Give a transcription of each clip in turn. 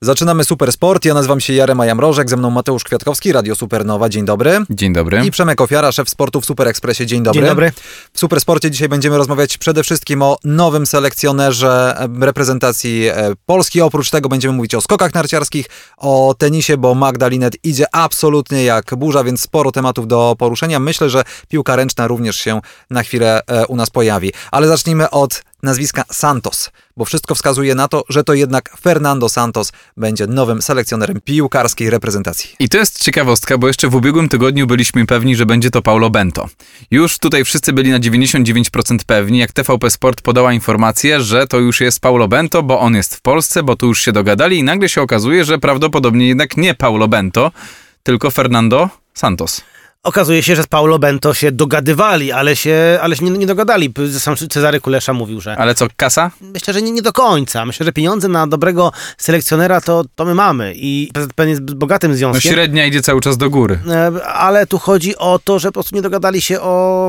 Zaczynamy Super Sport. Ja nazywam się Jarema Jamrożek, ze mną Mateusz Kwiatkowski, Radio Supernowa. Dzień dobry. Dzień dobry. I Przemek Ofiara, szef sportu w Super Expressie. Dzień dobry. Dzień dobry. W Super Sporcie dzisiaj będziemy rozmawiać przede wszystkim o nowym selekcjonerze reprezentacji Polski. Oprócz tego będziemy mówić o skokach narciarskich, o tenisie, bo Magda Linnet idzie absolutnie jak burza, więc sporo tematów do poruszenia. Myślę, że piłka ręczna również się na chwilę u nas pojawi. Ale zacznijmy od nazwiska Santos, bo wszystko wskazuje na to, że to jednak Fernando Santos będzie nowym selekcjonerem piłkarskiej reprezentacji. I to jest ciekawostka, bo jeszcze w ubiegłym tygodniu byliśmy pewni, że będzie to Paulo Bento. Już tutaj wszyscy byli na 99% pewni, jak TVP Sport podała informację, że to już jest Paulo Bento, bo on jest w Polsce, bo tu już się dogadali i nagle się okazuje, że prawdopodobnie jednak nie Paulo Bento, tylko Fernando Santos. Okazuje się, że z Paulo Bento się dogadywali, ale się nie dogadali. Sam Cezary Kulesza mówił, że... Ale co, kasa? Myślę, że nie do końca. Myślę, że pieniądze na dobrego selekcjonera to my mamy i PZPN jest bogatym No związkiem. średnia idzie cały czas do góry. Ale tu chodzi o to, że po prostu nie dogadali się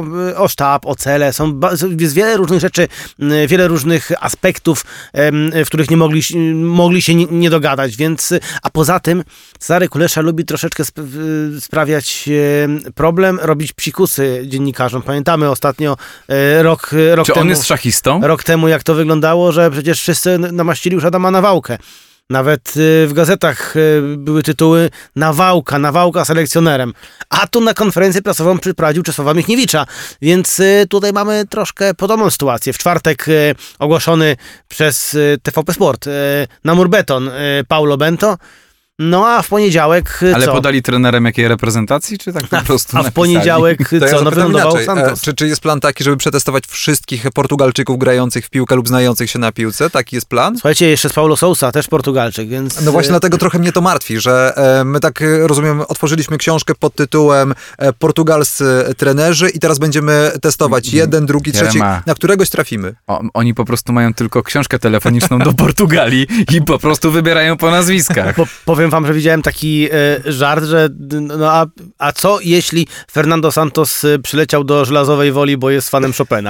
o sztab, o cele. Jest wiele różnych rzeczy, wiele różnych aspektów, w których nie mogli się nie dogadać, więc... A poza tym Cezary Kulesza lubi troszeczkę sprawiać problem, robić psikusy dziennikarzom. Pamiętamy ostatnio rok Czy temu... on jest szachistą? Rok temu, jak to wyglądało, że przecież wszyscy namaścili już Adama Nawałkę. Nawet w gazetach były tytuły Nawałka selekcjonerem. A tu na konferencję prasową przyprowadził Czesława Michniewicza. Więc tutaj mamy troszkę podobną sytuację. W czwartek ogłoszony przez TVP Sport na mur beton Paulo Bento. No a w poniedziałek Ale co? podali trenerem jakiej reprezentacji, czy tak po prostu A w poniedziałek To ja co? zapytam Wylądował inaczej. Santos. Czy jest plan taki, żeby przetestować wszystkich Portugalczyków grających w piłkę lub znających się na piłce? Taki jest plan? Słuchajcie, jeszcze z Paulo Sousa, też Portugalczyk, więc... No właśnie dlatego trochę mnie to martwi, że my tak, rozumiem, otworzyliśmy książkę pod tytułem Portugalscy trenerzy i teraz będziemy testować jeden, drugi, trzeci. Na któregoś trafimy. Oni po prostu mają tylko książkę telefoniczną do Portugalii i po prostu wybierają po nazwiskach. Powiem wam, że widziałem taki żart, że a co jeśli Fernando Santos przyleciał do Żelazowej Woli, bo jest fanem Chopina?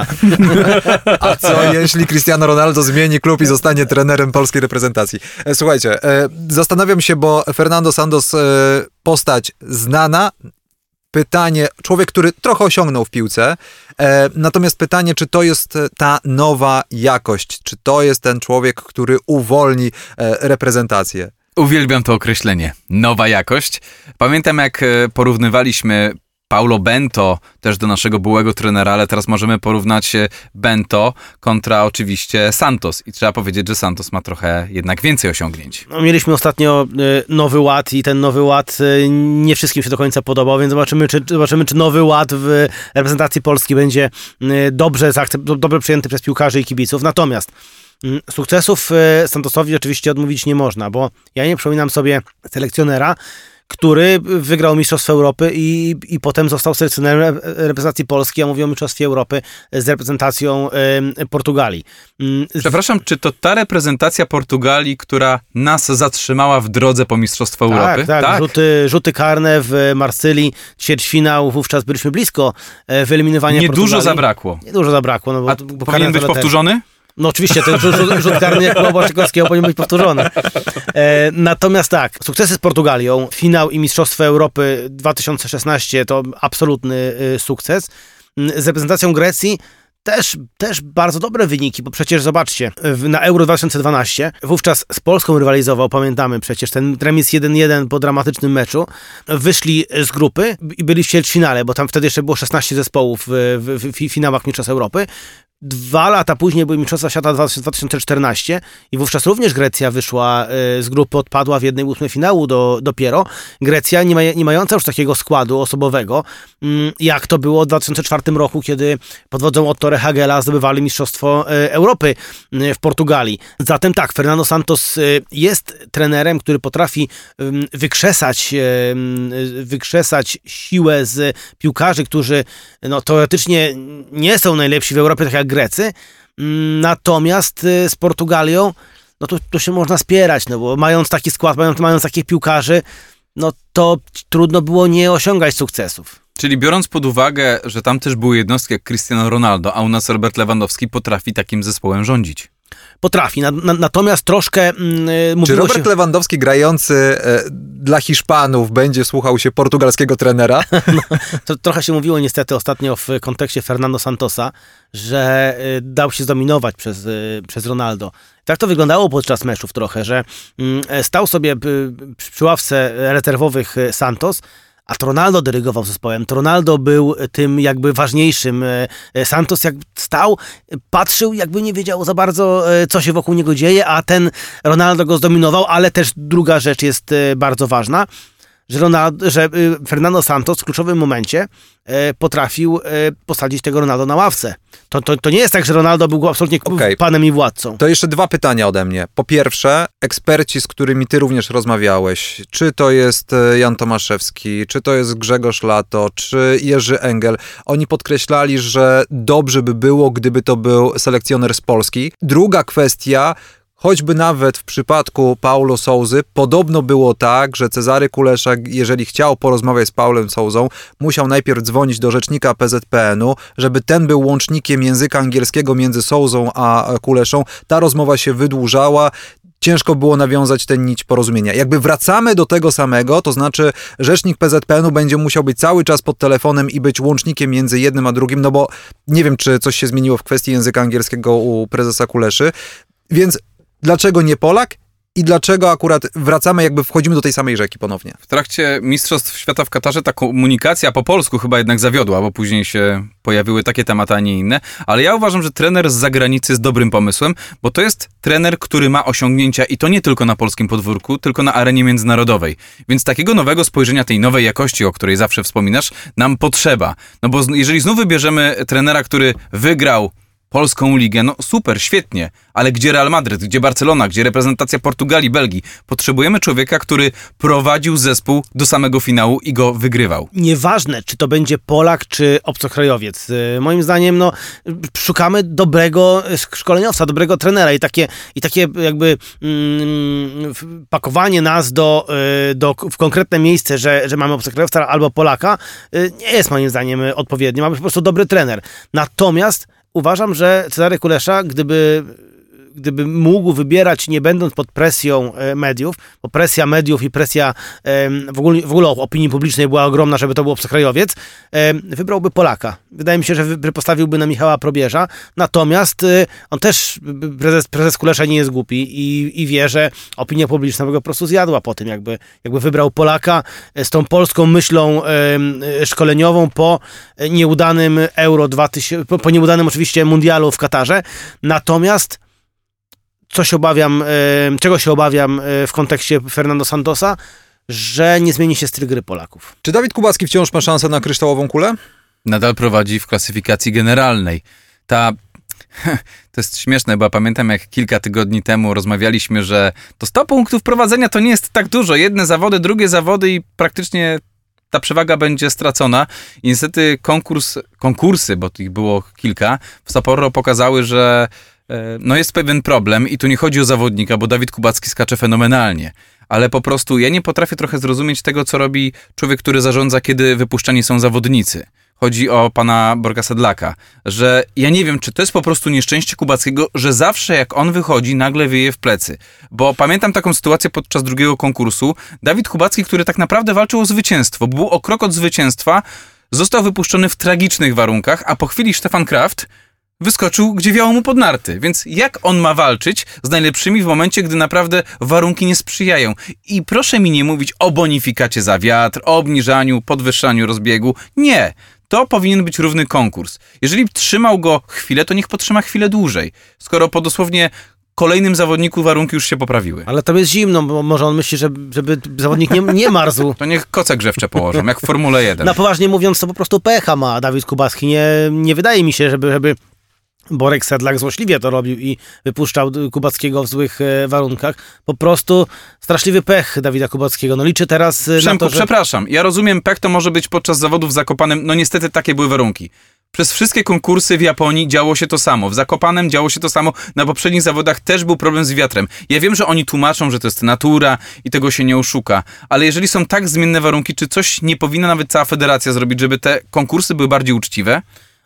A co jeśli Cristiano Ronaldo zmieni klub i zostanie trenerem polskiej reprezentacji? Słuchajcie, zastanawiam się, bo Fernando Santos postać znana, pytanie, człowiek, który trochę osiągnął w piłce, natomiast pytanie, czy to jest ta nowa jakość, czy to jest ten człowiek, który uwolni reprezentację? Uwielbiam to określenie. Nowa jakość. Pamiętam, jak porównywaliśmy Paulo Bento też do naszego byłego trenera, ale teraz możemy porównać Bento kontra oczywiście Santos. I trzeba powiedzieć, że Santos ma trochę jednak więcej osiągnięć. No, mieliśmy ostatnio Nowy Ład i ten Nowy Ład nie wszystkim się do końca podobał, więc zobaczymy, czy Nowy Ład w reprezentacji Polski będzie dobrze przyjęty przez piłkarzy i kibiców. Natomiast sukcesów Santosowi oczywiście odmówić nie można, bo ja nie przypominam sobie selekcjonera, który wygrał Mistrzostwo Europy i potem został selekcjonerem reprezentacji Polski. Ja mówię o Mistrzostwie Europy z reprezentacją Portugalii. Przepraszam, czy to ta reprezentacja Portugalii, która nas zatrzymała w drodze po Mistrzostwo Europy? Tak. Rzuty karne w Marsylii, ćwierćfinał, wówczas byliśmy blisko wyeliminowania Portugalii. Niedużo zabrakło. Niedużo zabrakło. No bo powinien być powtórzony? No oczywiście, ten rzut karny jak u Błaszczykowskiego powinien być powtórzony. Natomiast tak, sukcesy z Portugalią, finał i Mistrzostwo Europy 2016 to absolutny sukces. Z reprezentacją Grecji też bardzo dobre wyniki, bo przecież zobaczcie, na Euro 2012 wówczas z Polską rywalizował, pamiętamy przecież ten remis 1-1 po dramatycznym meczu. Wyszli z grupy i byli w ćwierćfinale, bo tam wtedy jeszcze było 16 zespołów w finałach Mistrzostw Europy. 2 lata później były Mistrzostwa Świata 2014 i wówczas również Grecja wyszła z grupy, odpadła w 1/8 finału dopiero. Grecja nie mająca już takiego składu osobowego, jak to było w 2004 roku, kiedy pod wodzą Otto Rehhagela zdobywali Mistrzostwo Europy w Portugalii. Zatem tak, Fernando Santos jest trenerem, który potrafi wykrzesać siłę z piłkarzy, którzy teoretycznie nie są najlepsi w Europie, tak jak Grecy, natomiast z Portugalią to się można spierać, bo mając taki skład, mając takich piłkarzy, to trudno było nie osiągać sukcesów. Czyli biorąc pod uwagę, że tam też były jednostki jak Cristiano Ronaldo, a u nas Robert Lewandowski potrafi takim zespołem rządzić. Potrafi, natomiast troszkę mówiło Czy Robert się... Lewandowski grający dla Hiszpanów będzie słuchał się portugalskiego trenera? To trochę się mówiło niestety ostatnio w kontekście Fernando Santosa, że dał się zdominować przez Ronaldo. Tak to wyglądało podczas meczów trochę, że stał sobie przy ławce rezerwowych Santos, a to Ronaldo dyrygował zespołem. To Ronaldo był tym jakby ważniejszym. Santos jak stał, patrzył, jakby nie wiedział za bardzo, co się wokół niego dzieje, a ten Ronaldo go zdominował, ale też druga rzecz jest bardzo ważna, że Fernando Santos w kluczowym momencie potrafił posadzić tego Ronaldo na ławce. To nie jest tak, że Ronaldo był absolutnie panem i władcą. To jeszcze 2 pytania ode mnie. Po pierwsze, eksperci, z którymi ty również rozmawiałeś, czy to jest Jan Tomaszewski, czy to jest Grzegorz Lato, czy Jerzy Engel, oni podkreślali, że dobrze by było, gdyby to był selekcjoner z Polski. Druga kwestia, choćby nawet w przypadku Paulo Sousy, podobno było tak, że Cezary Kulesza, jeżeli chciał porozmawiać z Paulem Sousą, musiał najpierw dzwonić do rzecznika PZPN-u, żeby ten był łącznikiem języka angielskiego między Sousą a Kuleszą. Ta rozmowa się wydłużała. Ciężko było nawiązać tę nić porozumienia. Jakby wracamy do tego samego, to znaczy rzecznik PZPN-u będzie musiał być cały czas pod telefonem i być łącznikiem między jednym a drugim, no bo nie wiem, czy coś się zmieniło w kwestii języka angielskiego u prezesa Kuleszy, więc dlaczego nie Polak i dlaczego akurat wracamy, jakby wchodzimy do tej samej rzeki ponownie? W trakcie Mistrzostw Świata w Katarze ta komunikacja po polsku chyba jednak zawiodła, bo później się pojawiły takie tematy, a nie inne. Ale ja uważam, że trener z zagranicy jest dobrym pomysłem, bo to jest trener, który ma osiągnięcia i to nie tylko na polskim podwórku, tylko na arenie międzynarodowej. Więc takiego nowego spojrzenia, tej nowej jakości, o której zawsze wspominasz, nam potrzeba. No bo jeżeli znów wybierzemy trenera, który wygrał Polską ligę, no super, świetnie, ale gdzie Real Madryt, gdzie Barcelona, gdzie reprezentacja Portugalii, Belgii? Potrzebujemy człowieka, który prowadził zespół do samego finału i go wygrywał. Nieważne, czy to będzie Polak, czy obcokrajowiec. Moim zdaniem, szukamy dobrego szkoleniowca, dobrego trenera i takie jakby pakowanie nas w konkretne miejsce, że mamy obcokrajowca albo Polaka, nie jest moim zdaniem odpowiednie. Mamy po prostu dobry trener. Natomiast uważam, że Cezary Kulesza, gdyby mógł wybierać, nie będąc pod presją mediów, bo presja mediów i presja w ogóle opinii publicznej była ogromna, żeby to był obcokrajowiec, wybrałby Polaka. Wydaje mi się, że postawiłby na Michała Probierza, natomiast on też, prezes Kulesza nie jest głupi i wie, że opinia publiczna by go po prostu zjadła po tym, jakby wybrał Polaka z tą polską myślą szkoleniową po nieudanym Euro 2000, po nieudanym oczywiście mundialu w Katarze. Natomiast czego się obawiam w kontekście Fernando Santosa, że nie zmieni się styl gry Polaków. Czy Dawid Kubacki wciąż ma szansę na kryształową kulę? Nadal prowadzi w klasyfikacji generalnej. To jest śmieszne, bo ja pamiętam, jak kilka tygodni temu rozmawialiśmy, że to 100 punktów prowadzenia to nie jest tak dużo. Jedne zawody, drugie zawody i praktycznie ta przewaga będzie stracona. I niestety konkursy, bo ich było kilka, w Sapporo pokazały, że jest pewien problem i tu nie chodzi o zawodnika, bo Dawid Kubacki skacze fenomenalnie, ale po prostu ja nie potrafię trochę zrozumieć tego, co robi człowiek, który zarządza, kiedy wypuszczani są zawodnicy. Chodzi o pana Borka Sedlaka, że ja nie wiem, czy to jest po prostu nieszczęście Kubackiego, że zawsze jak on wychodzi, nagle wieje w plecy. Bo pamiętam taką sytuację podczas drugiego konkursu. Dawid Kubacki, który tak naprawdę walczył o zwycięstwo, był o krok od zwycięstwa, został wypuszczony w tragicznych warunkach, a po chwili Stefan Kraft wyskoczył, gdzie wiało mu pod narty. Więc jak on ma walczyć z najlepszymi w momencie, gdy naprawdę warunki nie sprzyjają? I proszę mi nie mówić o bonifikacie za wiatr, o obniżaniu, podwyższaniu rozbiegu. Nie. To powinien być równy konkurs. Jeżeli trzymał go chwilę, to niech potrzyma chwilę dłużej. Skoro po dosłownie kolejnym zawodniku warunki już się poprawiły. Ale tam jest zimno, bo może on myśli, żeby zawodnik nie marzł. To niech koce grzewcze położą, jak w Formule 1. Na poważnie mówiąc, to po prostu pecha ma Dawid Kubacki. Nie wydaje mi się, żeby Borek Sedlak złośliwie to robił i wypuszczał Kubackiego w złych warunkach. Po prostu straszliwy pech Dawida Kubackiego. Liczę teraz Przemku, na to, że... Przepraszam, ja rozumiem, pech to może być podczas zawodów w Zakopanem. Niestety takie były warunki. Przez wszystkie konkursy w Japonii działo się to samo. W Zakopanem działo się to samo. Na poprzednich zawodach też był problem z wiatrem. Ja wiem, że oni tłumaczą, że to jest natura i tego się nie oszuka. Ale jeżeli są tak zmienne warunki, czy coś nie powinna nawet cała federacja zrobić, żeby te konkursy były bardziej uczciwe?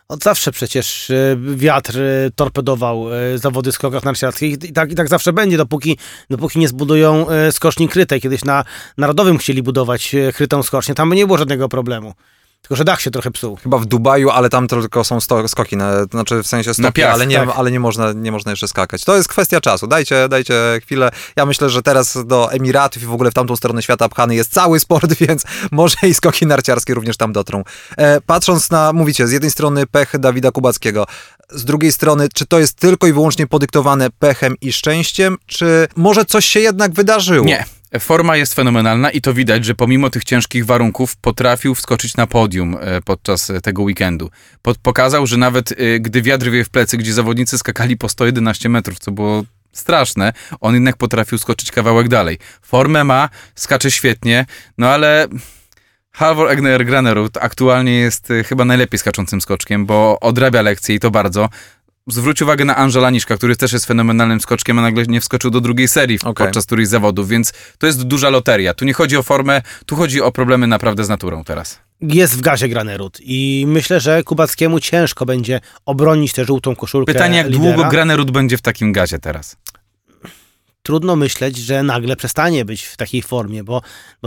Od zawsze przecież wiatr torpedował zawody w skokach narciarskich i tak zawsze będzie, dopóki nie zbudują skoczni krytej. Kiedyś na Narodowym chcieli budować krytą skocznię, tam by nie było żadnego problemu. Tylko że dach się trochę psuł. Chyba w Dubaju, ale tam tylko są skoki, znaczy w sensie stoki, piach, ale nie można jeszcze skakać. To jest kwestia czasu, dajcie chwilę. Ja myślę, że teraz do Emiratów i w ogóle w tamtą stronę świata pchany jest cały sport, więc może i skoki narciarskie również tam dotrą. Patrząc na, mówicie, z jednej strony pech Dawida Kubackiego, z drugiej strony, czy to jest tylko i wyłącznie podyktowane pechem i szczęściem, czy może coś się jednak wydarzyło? Nie. Forma jest fenomenalna i to widać, że pomimo tych ciężkich warunków potrafił wskoczyć na podium podczas tego weekendu. Pokazał, że nawet gdy wiatr wieje w plecy, gdzie zawodnicy skakali po 111 metrów, co było straszne, on jednak potrafił skoczyć kawałek dalej. Formę ma, skacze świetnie, no ale Halvor Egner Granerud aktualnie jest chyba najlepiej skaczącym skoczkiem, bo odrabia lekcje i to bardzo. Zwróć uwagę na Angela Niszka, który też jest fenomenalnym skoczkiem, a nagle nie wskoczył do drugiej serii podczas którejś zawodów, więc to jest duża loteria. Tu nie chodzi o formę, tu chodzi o problemy naprawdę z naturą teraz. Jest w gazie Granerud i myślę, że Kubackiemu ciężko będzie obronić tę żółtą koszulkę Pytanie, jak lidera. długo Granerud będzie w takim gazie teraz? Trudno myśleć, że nagle przestanie być w takiej formie, bo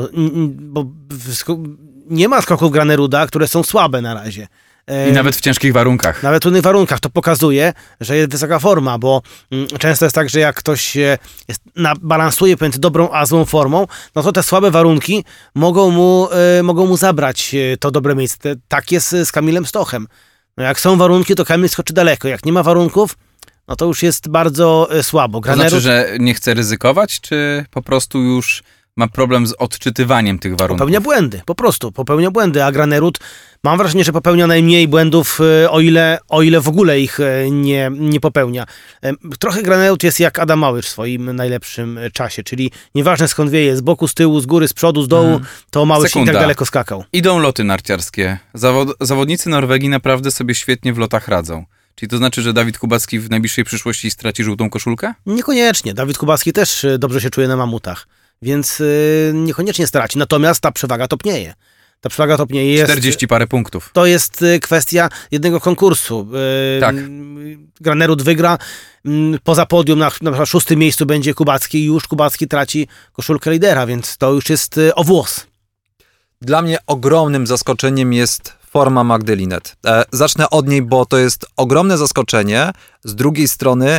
nie ma skoków Graneruda, które są słabe na razie. I nawet w ciężkich warunkach. Nawet w trudnych warunkach. To pokazuje, że jest wysoka forma, bo często jest tak, że jak ktoś balansuje pomiędzy dobrą a złą formą, no to te słabe warunki mogą mu zabrać to dobre miejsce. Tak jest z Kamilem Stochem. No jak są warunki, to Kamil skoczy daleko. Jak nie ma warunków, no to już jest bardzo słabo. To znaczy, że nie chce ryzykować, czy po prostu już ma problem z odczytywaniem tych warunków? Popełnia błędy, po prostu popełnia błędy, a Granerud, mam wrażenie, że popełnia najmniej błędów, o ile w ogóle ich nie popełnia. Trochę Granerud jest jak Adam Małysz w swoim najlepszym czasie, czyli nieważne skąd wieje, z boku, z tyłu, z góry, z przodu, z dołu, to Małysz i tak daleko skakał. Idą loty narciarskie. Zawodnicy Norwegii naprawdę sobie świetnie w lotach radzą. Czyli to znaczy, że Dawid Kubacki w najbliższej przyszłości straci żółtą koszulkę? Niekoniecznie. Dawid Kubacki też dobrze się czuje na mamutach, więc niekoniecznie straci. Natomiast ta przewaga topnieje. Ta przewaga topnieje. Jest, 40 parę punktów. To jest kwestia jednego konkursu. Tak. Granerud wygra. Poza podium na przykład 6. miejscu będzie Kubacki i już Kubacki traci koszulkę lidera, więc to już jest o włos. Dla mnie ogromnym zaskoczeniem jest forma Magdy Linnet. Zacznę od niej, bo to jest ogromne zaskoczenie. Z drugiej strony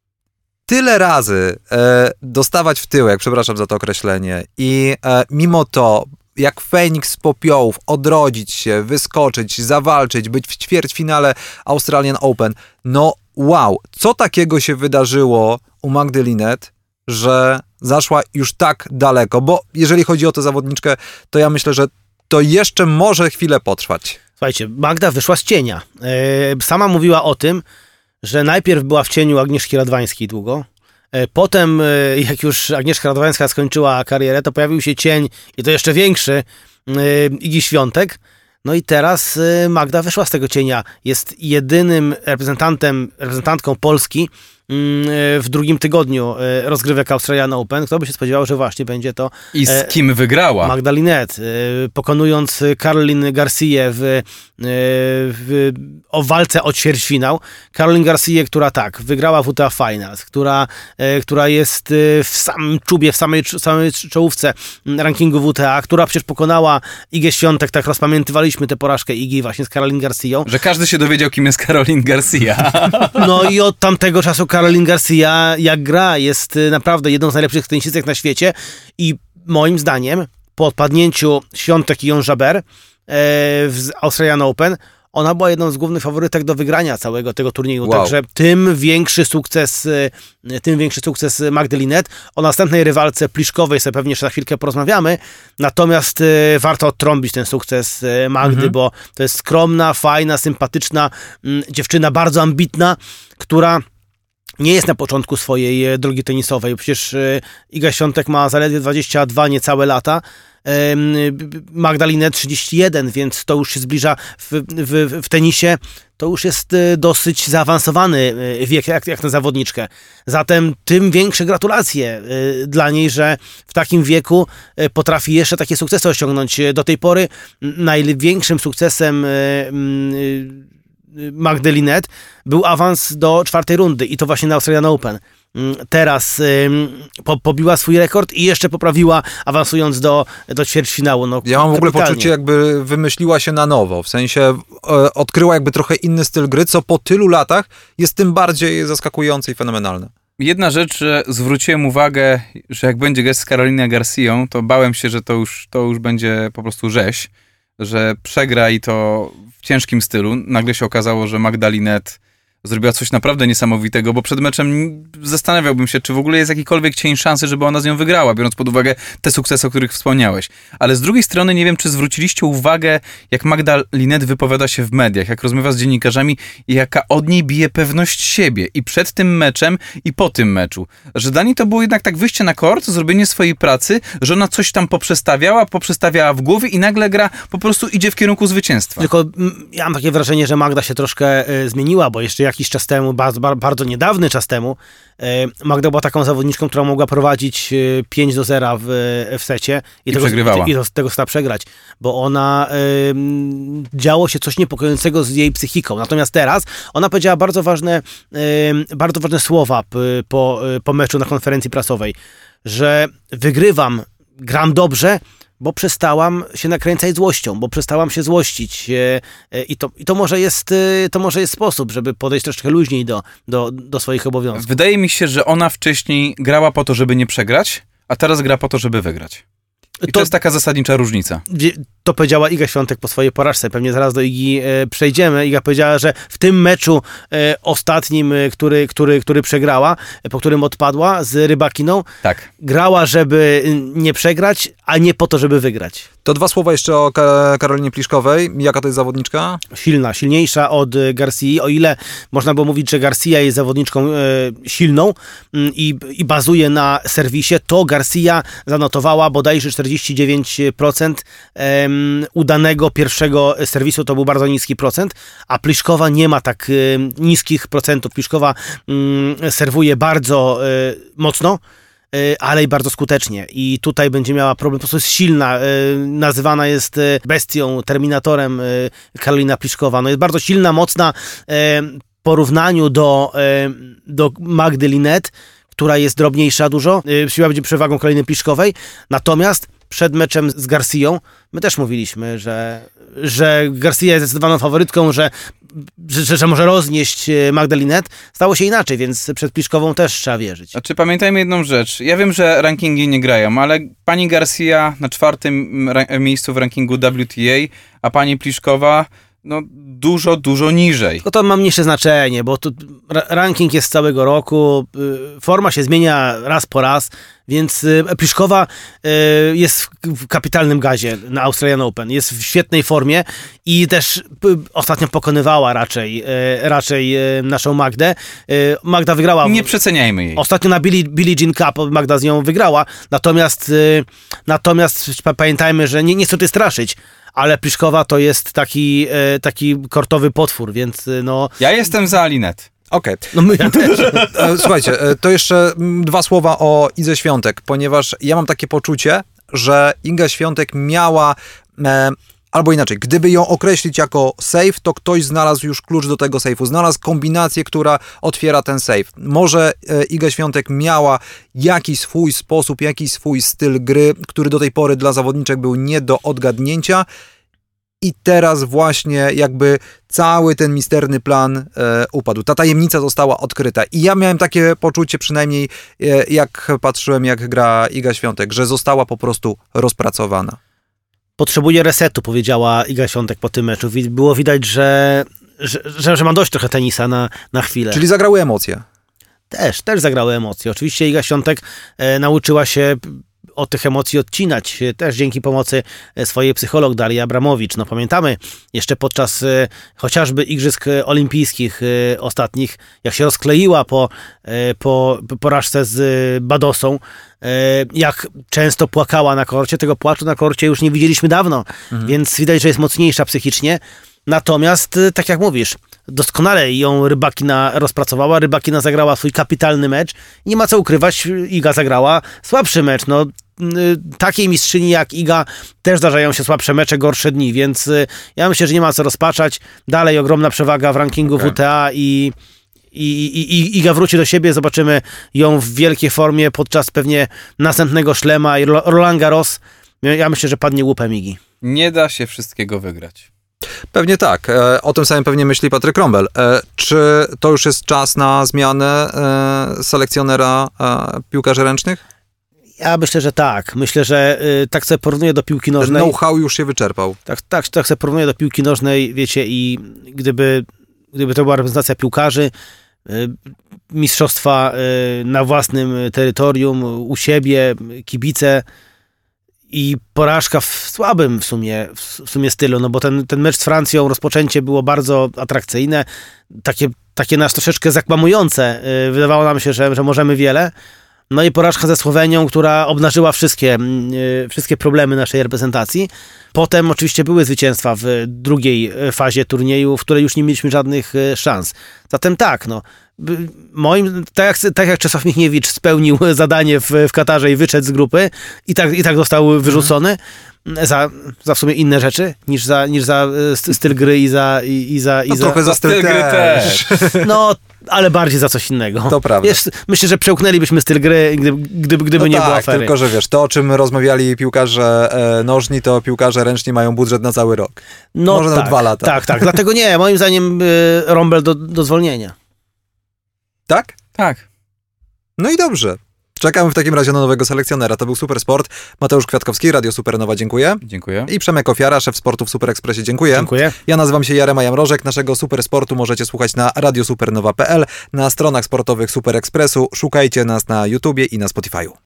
tyle razy dostawać w tyłek, przepraszam za to określenie, i mimo to jak Feniks z popiołów, odrodzić się, wyskoczyć, zawalczyć, być w ćwierćfinale Australian Open. No wow, co takiego się wydarzyło u Magdy Linnet, że zaszła już tak daleko? Bo jeżeli chodzi o tę zawodniczkę, to ja myślę, że to jeszcze może chwilę potrwać. Słuchajcie, Magda wyszła z cienia. Sama mówiła o tym, że najpierw była w cieniu Agnieszki Radwańskiej długo. Potem, jak już Agnieszka Radwańska skończyła karierę, to pojawił się cień, i to jeszcze większy, Igi Świątek. No i teraz Magda wyszła z tego cienia. Jest jedynym reprezentantką Polski w drugim tygodniu rozgrywek Australian Open. Kto by się spodziewał, że właśnie będzie to... I z kim wygrała? Magda Linnet, pokonując Caroline Garcia o walce o ćwierćfinał. Caroline Garcia, która wygrała WTA Finals, która jest w samym czubie, w samej czołówce rankingu WTA, która przecież pokonała Igę Świątek, tak rozpamiętywaliśmy tę porażkę Igi właśnie z Caroline Garcią. Że każdy się dowiedział, kim jest Caroline Garcia. No i od tamtego czasu Caroline Garcia, jak gra, jest naprawdę jedną z najlepszych tenisistek na świecie i moim zdaniem po odpadnięciu Świątek i Jon-Jabeur w Australian Open, ona była jedną z głównych faworytek do wygrania całego tego turnieju. Wow. Także tym większy sukces Magdy Linnet. O następnej rywalce Pliszkowej sobie pewnie jeszcze za chwilkę porozmawiamy. Natomiast warto odtrąbić ten sukces Magdy, bo to jest skromna, fajna, sympatyczna dziewczyna, bardzo ambitna, która nie jest na początku swojej drogi tenisowej. Przecież Iga Świątek ma zaledwie 22 niecałe lata. Magda Linnet 31, więc to już się zbliża w tenisie. To już jest dosyć zaawansowany wiek jak na zawodniczkę. Zatem tym większe gratulacje dla niej, że w takim wieku potrafi jeszcze takie sukcesy osiągnąć. Do tej pory największym sukcesem Magdy Linette był awans do 4. rundy i to właśnie na Australian Open. Teraz pobiła swój rekord i jeszcze poprawiła, awansując do ćwierćfinału. No, ja mam w ogóle kapitalnie. poczucie, jakby wymyśliła się na nowo, w sensie odkryła jakby trochę inny styl gry, co po tylu latach jest tym bardziej zaskakujące i fenomenalne. Jedna rzecz, że zwróciłem uwagę, że jak będzie grać z Caroliną Garcją, to bałem się, że to już będzie po prostu rzeź, że przegra i to w ciężkim stylu. Nagle się okazało, że Magda Linette zrobiła coś naprawdę niesamowitego, bo przed meczem zastanawiałbym się, czy w ogóle jest jakikolwiek cień szansy, żeby ona z nią wygrała, biorąc pod uwagę te sukcesy, o których wspomniałeś. Ale z drugiej strony nie wiem, czy zwróciliście uwagę, jak Magda Linette wypowiada się w mediach, jak rozmawia z dziennikarzami i jaka od niej bije pewność siebie i przed tym meczem i po tym meczu. Że dla niej to było jednak tak wyjście na kort, zrobienie swojej pracy, że ona coś tam poprzestawiała w głowie i nagle gra po prostu idzie w kierunku zwycięstwa. Tylko ja mam takie wrażenie, że Magda się troszkę zmieniła, bo jeszcze jakiś czas temu, bardzo niedawny czas temu, Magda była taką zawodniczką, która mogła prowadzić 5-0 w secie i przegrywała. I tego seta przegrać, bo ona działo się coś niepokojącego z jej psychiką. Natomiast teraz ona powiedziała bardzo ważne słowa po meczu na konferencji prasowej, że gram dobrze, bo przestałam się nakręcać złością, bo przestałam się złościć i to może jest sposób, żeby podejść troszkę luźniej do swoich obowiązków. Wydaje mi się, że ona wcześniej grała po to, żeby nie przegrać, a teraz gra po to, żeby wygrać. I to jest taka zasadnicza różnica. To powiedziała Iga Świątek po swojej porażce. Pewnie zaraz do Igi przejdziemy. Iga powiedziała, że w tym meczu ostatnim, który przegrała, po którym odpadła z Rybakiną, tak, grała, żeby nie przegrać, a nie po to, żeby wygrać. To 2 słowa jeszcze o Karolinie Pliszkowej. Jaka to jest zawodniczka? Silniejsza od Garcii. O ile można było mówić, że Garcia jest zawodniczką silną i bazuje na serwisie, to Garcia zanotowała bodajże 49% udanego pierwszego serwisu, to był bardzo niski procent, a Pliszkowa nie ma tak niskich procentów. Pliszkowa serwuje bardzo mocno, ale i bardzo skutecznie. I tutaj będzie miała problem, po prostu jest silna, nazywana jest bestią, terminatorem Karolina Pliszkowa. No jest bardzo silna, mocna w porównaniu do Magdy Linette, która jest drobniejsza dużo, siła będzie przewagą Karoliny Pliszkowej, natomiast przed meczem z Garcją my też mówiliśmy, że Garcia jest zdecydowaną faworytką, że może roznieść Magdę Linette. Stało się inaczej, więc przed Pliszkową też trzeba wierzyć. Znaczy pamiętajmy jedną rzecz. Ja wiem, że rankingi nie grają, ale pani Garcia na 4. miejscu w rankingu WTA, a pani Pliszkowa no dużo niżej. No to ma mniejsze znaczenie, bo tu ranking jest z całego roku, forma się zmienia raz po raz, więc Pliszkowa jest w kapitalnym gazie na Australian Open, jest w świetnej formie i też ostatnio pokonywała raczej naszą Magdę. Magda wygrała. Nie przeceniajmy jej. Ostatnio na Billie Jean Cup Magda z nią wygrała, natomiast pamiętajmy, że nie chcę tutaj straszyć, ale Pliszkowa to jest taki kortowy potwór, więc no... Ja jestem za Linette. Okej. No ja też. Słuchajcie, to jeszcze 2 słowa o Idze Świątek, ponieważ ja mam takie poczucie, że Iga Świątek miała... Albo inaczej, gdyby ją określić jako safe, to ktoś znalazł już klucz do tego safe'u, znalazł kombinację, która otwiera ten safe. Może Iga Świątek miała jakiś swój sposób, jakiś swój styl gry, który do tej pory dla zawodniczek był nie do odgadnięcia i teraz właśnie jakby cały ten misterny plan upadł. Ta tajemnica została odkryta i ja miałem takie poczucie, przynajmniej jak patrzyłem, jak gra Iga Świątek, że została po prostu rozpracowana. Potrzebuje resetu, powiedziała Iga Świątek po tym meczu. Było widać, że ma dość trochę tenisa na chwilę. Czyli zagrały emocje. Też zagrały emocje. Oczywiście Iga Świątek nauczyła się od tych emocji odcinać, też dzięki pomocy swojej psycholog Darii Abramowicz. No pamiętamy jeszcze podczas chociażby Igrzysk Olimpijskich ostatnich, jak się rozkleiła po porażce z Badosą, jak często płakała na korcie. Tego płaczu na korcie już nie widzieliśmy dawno, więc widać, że jest mocniejsza psychicznie. Natomiast, tak jak mówisz, doskonale ją Rybakina rozpracowała. Rybakina zagrała swój kapitalny mecz. Nie ma co ukrywać, Iga zagrała słabszy mecz. No, takiej mistrzyni jak Iga też zdarzają się słabsze mecze, gorsze dni, więc ja myślę, że nie ma co rozpaczać. Dalej ogromna przewaga w rankingu WTA i Iga wróci do siebie, zobaczymy ją w wielkiej formie podczas pewnie następnego szlema i Roland Garros. Ja myślę, że padnie łupem Igi. Nie da się wszystkiego wygrać. Pewnie tak. O tym samym pewnie myśli Patryk Rombel. Czy to już jest czas na zmianę selekcjonera piłkarzy ręcznych? Ja myślę, że tak. Myślę, że tak sobie porównuję do piłki nożnej. Know-how już się wyczerpał. Tak sobie porównuję do piłki nożnej, wiecie, i gdyby to była reprezentacja piłkarzy, mistrzostwa na własnym terytorium, u siebie, kibice i porażka w słabym w sumie stylu, no bo ten mecz z Francją, rozpoczęcie było bardzo atrakcyjne, takie nas troszeczkę zakłamujące. Wydawało nam się, że możemy wiele. No i porażka ze Słowenią, która obnażyła wszystkie problemy naszej reprezentacji. Potem oczywiście były zwycięstwa w drugiej fazie turnieju, w której już nie mieliśmy żadnych szans. Zatem tak, no, tak jak Czesław Michniewicz spełnił zadanie w Katarze i wyszedł z grupy i tak został wyrzucony za w sumie inne rzeczy niż za styl gry i za trochę za styl gry też. No, ale bardziej za coś innego. To prawda. Myślę, że przełknęlibyśmy styl gry, gdyby nie było afery. Tylko że wiesz, to o czym rozmawiali piłkarze nożni, to piłkarze ręczni mają budżet na cały rok. No, może na 2 lata. Tak. Dlatego nie, moim zdaniem Rombel do zwolnienia. Tak? Tak. No i dobrze. Czekamy w takim razie na nowego selekcjonera. To był Super Sport. Mateusz Kwiatkowski, Radio Supernowa, dziękuję. Dziękuję. I Przemek Ofiara, szef sportu w Super Expressie, dziękuję. Dziękuję. Ja nazywam się Jarema Jamrożek. Naszego Super Sportu możecie słuchać na radiosupernowa.pl, na stronach sportowych Super Expressu. Szukajcie nas na YouTubie i na Spotify'u.